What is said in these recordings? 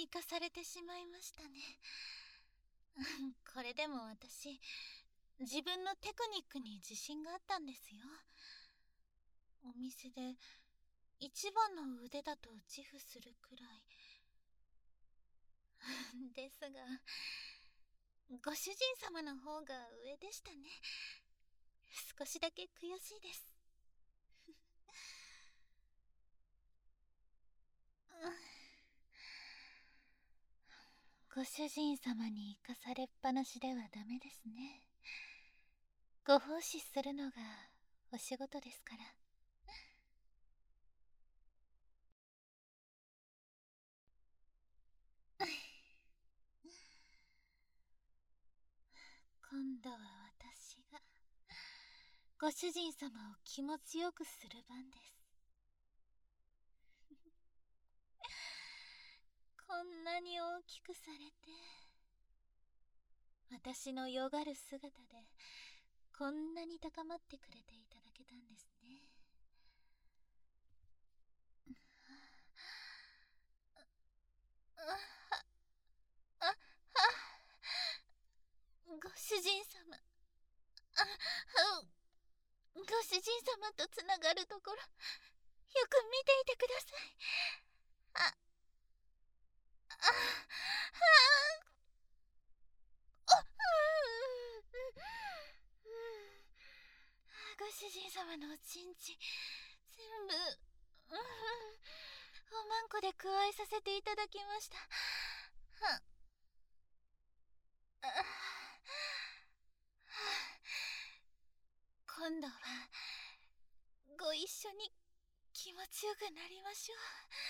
に生かされてしまいましたね。これでも私、自分のテクニックに自信があったんですよ。お店で一番の腕だと自負するくらい。ですが、ご主人様の方が上でしたね。少しだけ悔しいです。ご主人様に生かされっぱなしではダメですね。ご奉仕するのがお仕事ですから。今度は私がご主人様を気持ちよくする番です。こんなに大きくされて、私のよがる姿でこんなに高まってくれていただけたんですね。ご主人様、ご主人様とつながるところ、よく見ていてください。ご主人様のおちんちん、全部、おまんこで加えさせていただきました。今度はご一緒に気持ちよくなりましょ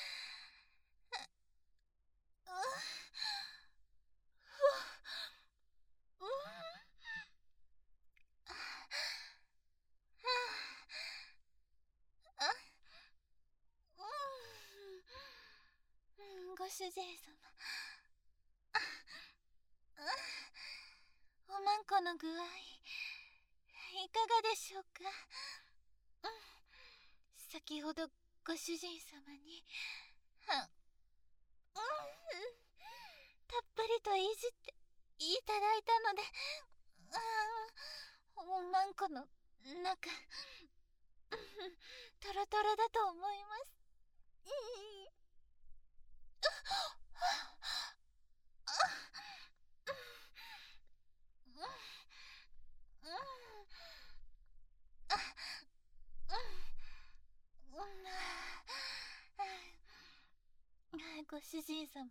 う。ご主人様、おまんこの具合いかがでしょうか。先ほどご主人様にたっぷりといじっていただいたので、おまんこの中トロトロだと思います。ご主人様、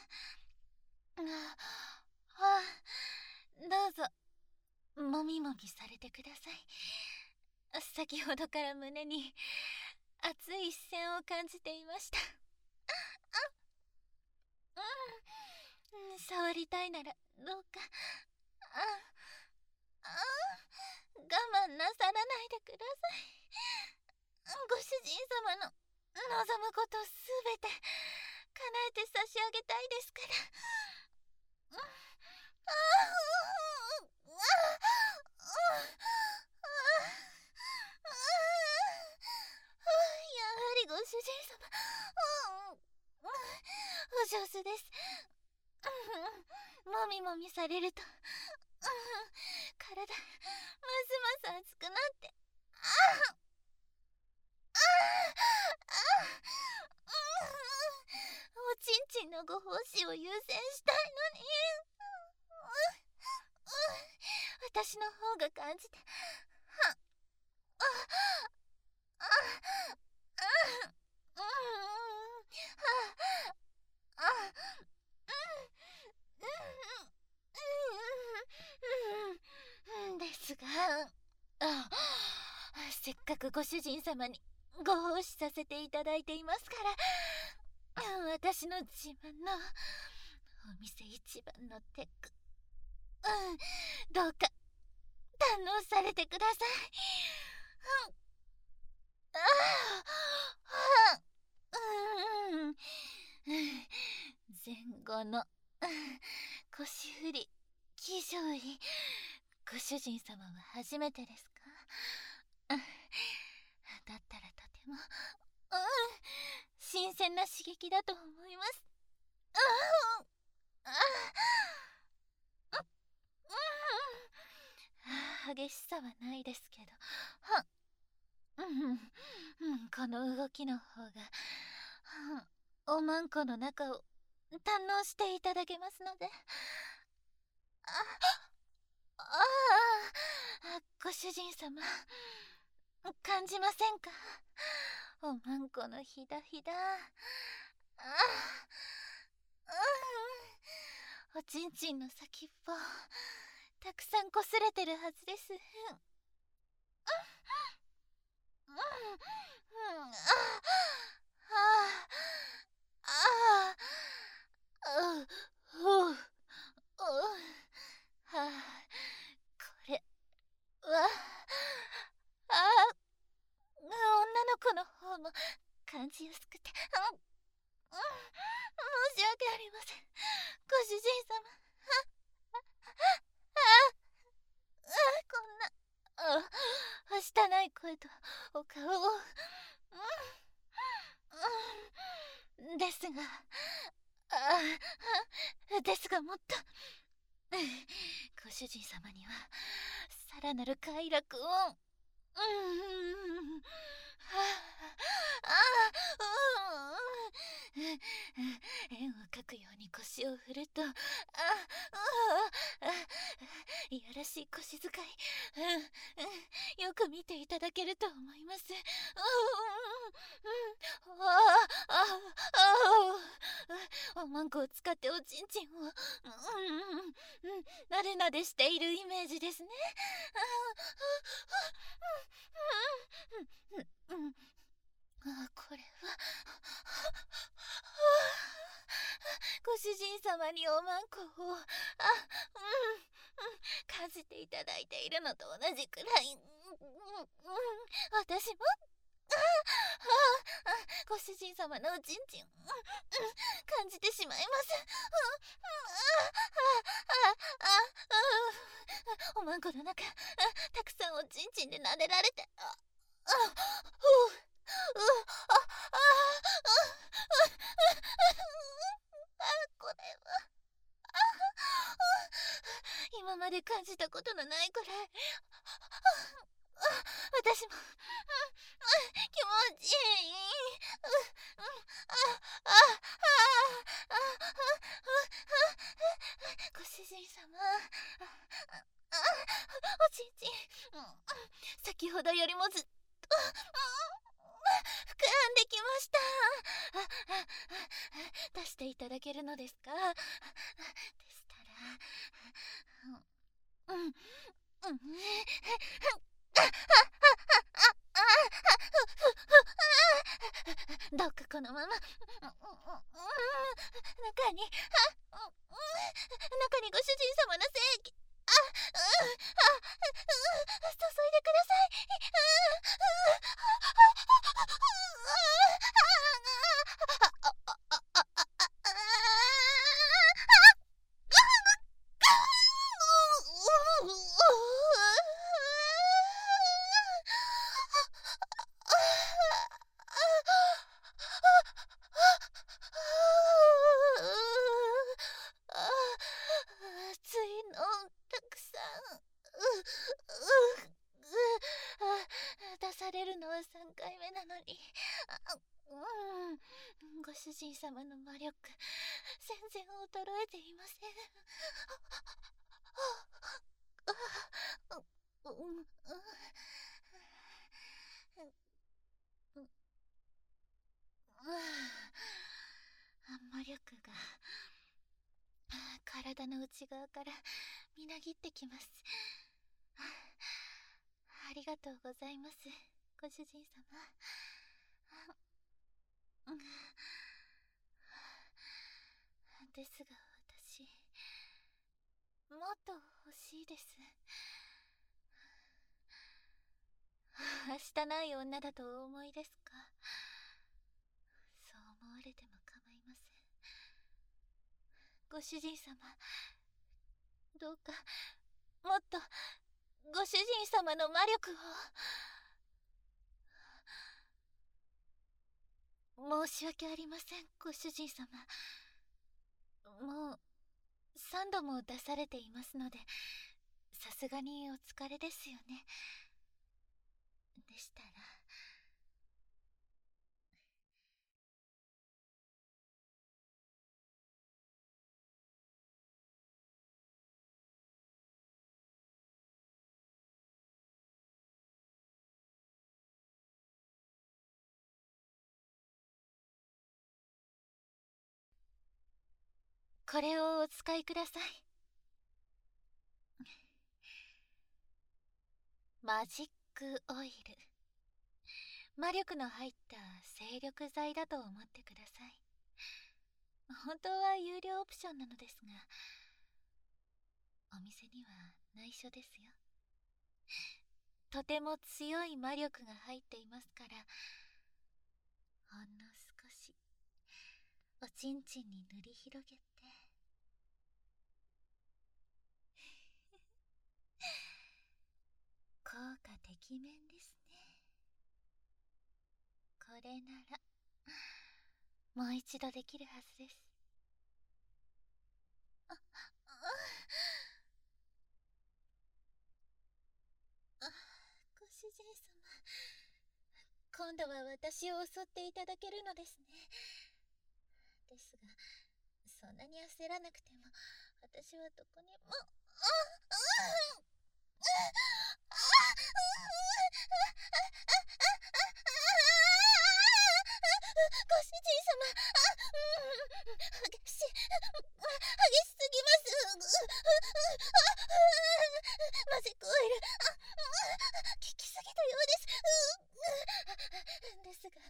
どうぞもみもみされてください。先ほどから胸に熱い視線を感じていました。触りたいならどうか我慢なさらないでください。ご主人様の望むことすべて叶えて差し上げたいですから。やはりご主人様、お上手です。もみもみされると体ますます熱くなって、おちんちんのご奉仕を優先したいのに、私の方が感じて、ですが、せっかくご主人様にご奉仕させていただいていますから、私の自慢のお店一番のテク、どうか堪能されてください。前後の腰振り、騎乗位、ご主人様は初めてですか？だったらとても新鮮な刺激だと思います。 激しさはないですけど、この動きの方が、おまんこの中を堪能していただけますので。ご主人様、感じませんか？おまんこのひだひだ。おちんちんの先っぽ、たくさんこすれてるはずです。これは女の子の方も感じやすくて、申し訳ありません、ご主人様。こんな汚い声とお顔を、ですがもっとご主人様にはさらなる快楽を。円を描くように腰を振ると、いやらしい腰使い、よく見ていただけると思います。おまんこを使っておちんちんをなでなでしているイメージですね。これはご主人様におまんこをかじっていただいているのと同じくらい、私もご主人様のおちんちん感じてしまいます。おまんこの中、たくさんおちんちんで撫でられて、これは今まで感じたことのないくらい私も気持ちいい。ご主人様、おちんちん先ほどよりもずっと膨らんできました。出していただけるのですか？でしたら、どうかこのまま中にご主人様の精液注いでください。熱いのたくさん出されるのは3回目なのに、ご主人様の魔力全然衰えていません。魔力が体の内側からみなぎってきます。ありがとうございます、ご主人様。ですが私、もっと欲しいです。汚い女だとお思いですか？そう思われても構いません。ご主人様、どうかもっとご主人様の魔力を。申し訳ありません、ご主人様。 もう3度も出されていますので、さすがにお疲れですよね。でしたらこれをお使いください。マジックオイル、魔力の入った精力剤だと思ってください。本当は有料オプションなのですが、お店には内緒ですよ。とても強い魔力が入っていますから、ほんの少しおちんちんに塗り広げて効果てきめんですね。これならもう一度できるはずです。ご主人様、今度は私を襲っていただけるのですね。ですが、そんなに焦らなくても、私はどこにも。ご主人様、激しすぎます。マジックオイル、効きすぎたようです。ですが、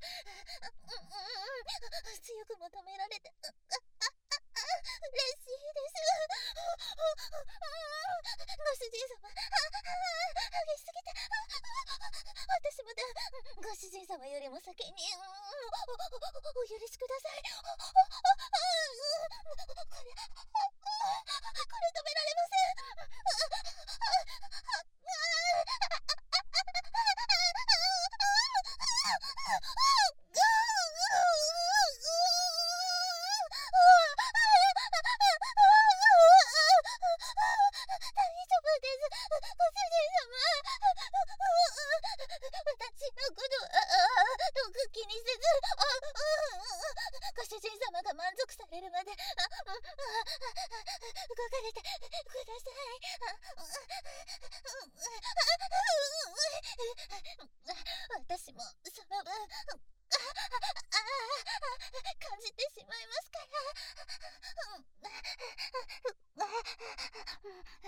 強く求められて嬉しいです。ご主人様、激しすぎて、私まだご主人様よりも先にお許しください。これ止められません。ご主人様が満足されるまで動かれてください。私もその分感じてしまいますから。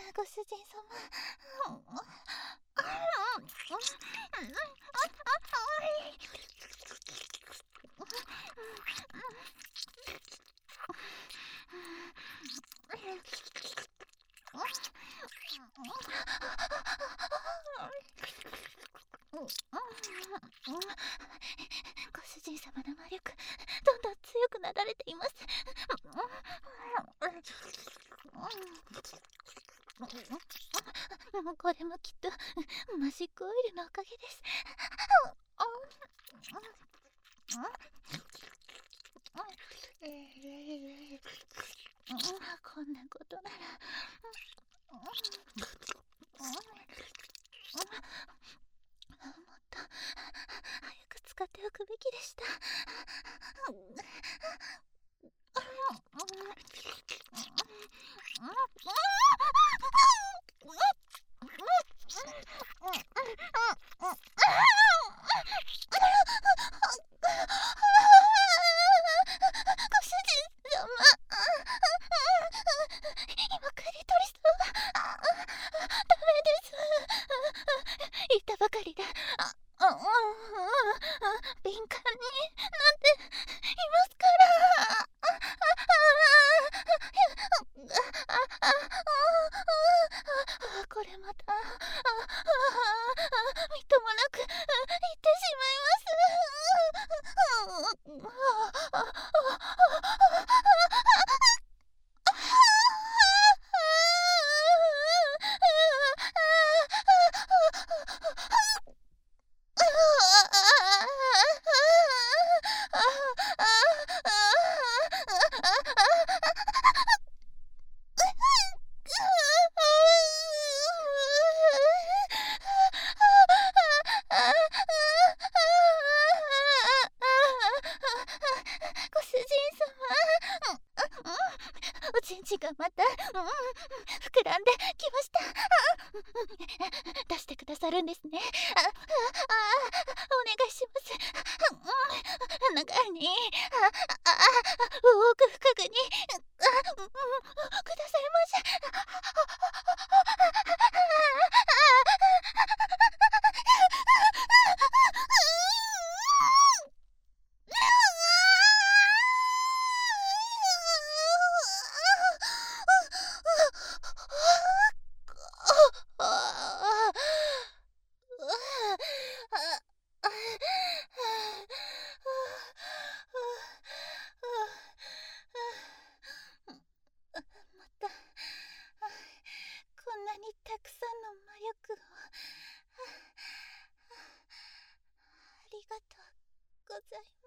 ご主人様、ご主人様の魔力、どんどん強くなられています。これもきっとマジックオイルのおかげです。こんなことならもっと早く使っておくべきでした。今クリトリスダメです。言ったばかりで敏感になっていますから。これまたみっともなく言ってしまいます。 膨らんできました。出してくださるんですね。お願いします。中に奥深くにくださいませ。またこんなにたくさんの魔力をありがとうございます。